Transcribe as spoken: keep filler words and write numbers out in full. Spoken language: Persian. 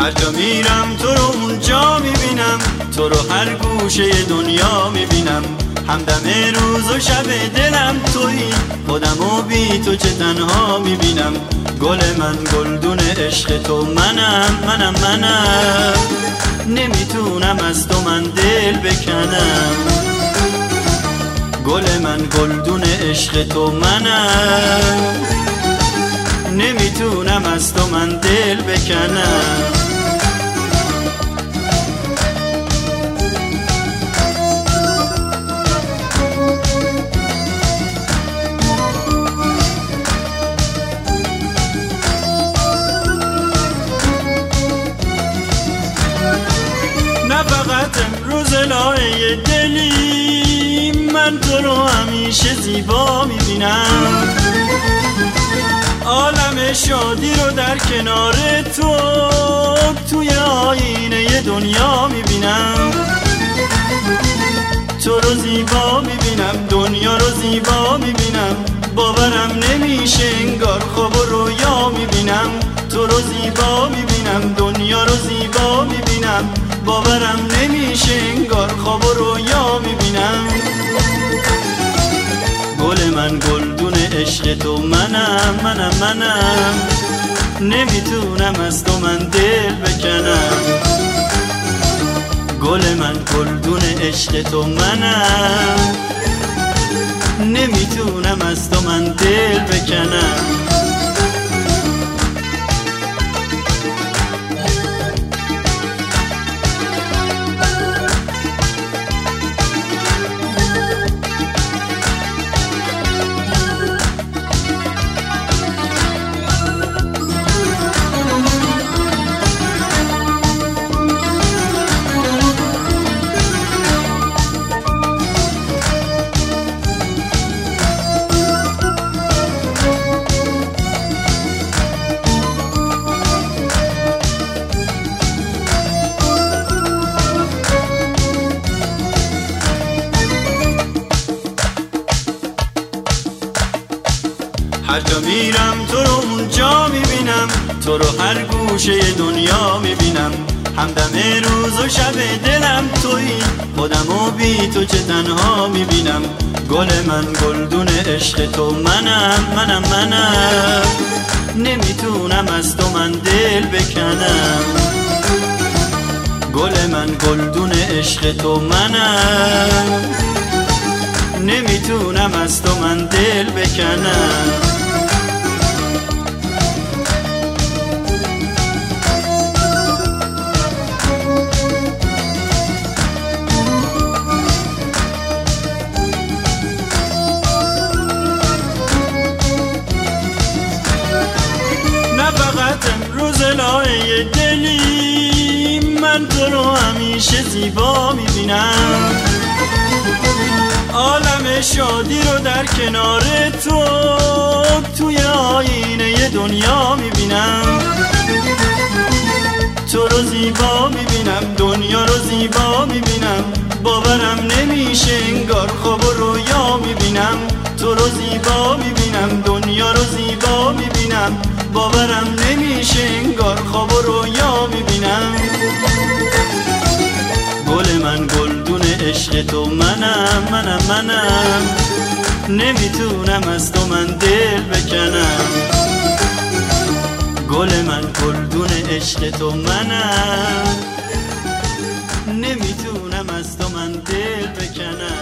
هر جا میرم تو رو اونجا میبینم، تو رو هر گوشه دنیا میبینم. همدم روز و شب دلم تویی، خودمو بی تو چه تنها میبینم. گل من گلدون عشق تو منم منم منم، نمیتونم از تو من دل بکنم. گل من گلدون عشق تو منم، نمیتونم از تو من دل بکنم. نه فقط امروز لایه دلی، من تو رو همیشه زیبا میبینم. عالم شادی رو در کنار تو، توی آینه دنیا میبینم. تو رو زیبا میبینم، دنیا رو زیبا میبینم. باورم نمیشه انگار خواب و رویا میبینم. تو رو زیبا میبینم، دنیا رو زیبا میبینم. باورم نمیشه انگار خواب و رویا میبینم. گل من گلدون عشق تو منم منم منم، نمیتونم از تو من دل بکنم. گل من گلدون عشق تو منم، نمیتونم از تو من دل بکنم. هر جا میرم تو رو اونجا میبینم، تو رو هر گوشه دنیا میبینم. همدم روز و شب دلم تویی، خودمو بی تو چه تنها میبینم. گل من گلدون عشق تو منم منم منم، نمیتونم از تو من دل بکنم. گل من گلدون عشق تو منم، نمیتونم از تو من دل بکنم. نه فقط امروز لایه دلی، من تو رو همیشه زیبا میبینم. عالم شادی رو در کنار تو، توی آینه دنیا میبینم. تو رو زیبا میبینم، دنیا رو زیبا میبینم. باورم نمیشه انگار خواب و رویا میبینم. تو رو زیبا میبینم، دنیا رو زیبا میبینم. باورم نمیشه انگار خواب و رویا میبینم. گل من گلدون عشق تو منم منم منم، نمیتونم از تو من دل بکنم. گل من گلدون عشق تو منم، نمیتونم از تو من دل بکنم.